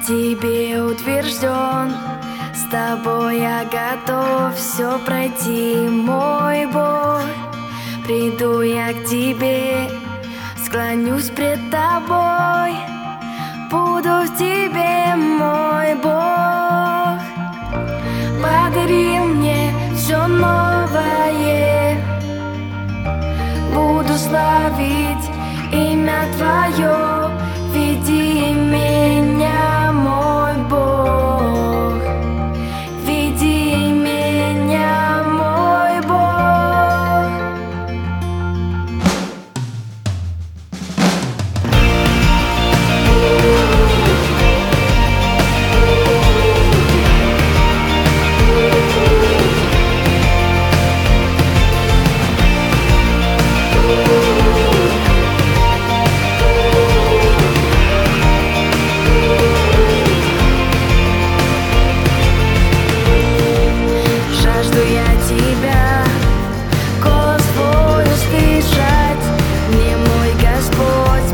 тебе утвержден, с тобой я готов все пройти, мой Бог. Приду я к тебе, склонюсь пред тобой, буду в тебе, мой Бог. Подари мне все новое, буду славить имя Твое, веди меня, мой Бог, веди меня, мой Бог. Жажду я тебя, голос твой услышать, мне, мой Господь,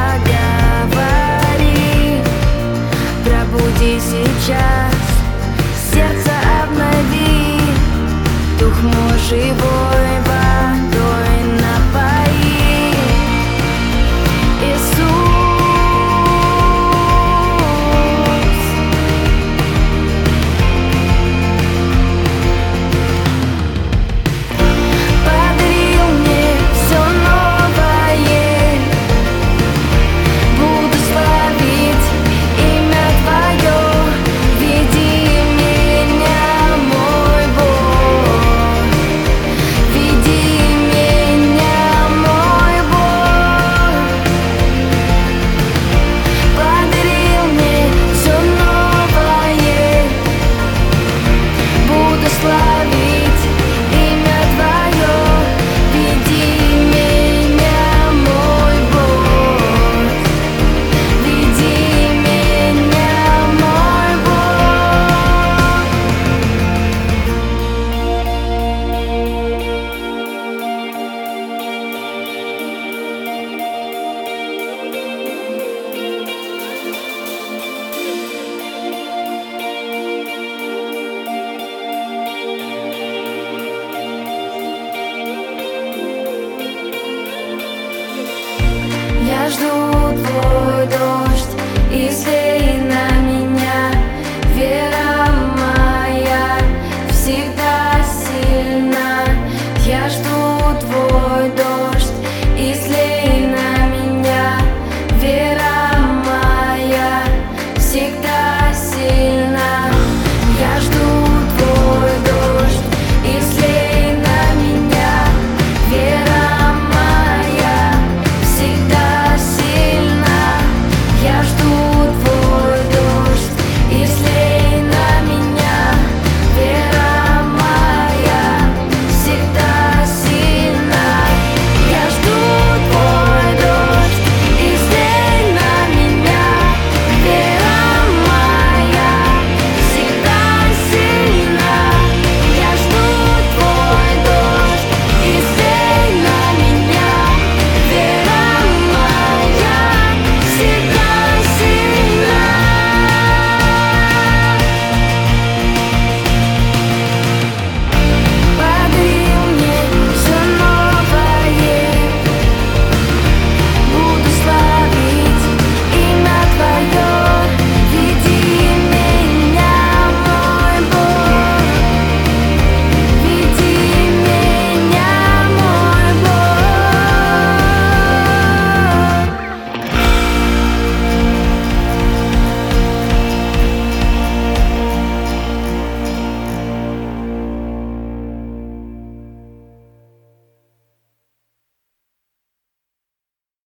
проговори. Пробуди сейчас, сердце обнови, дух мой живой.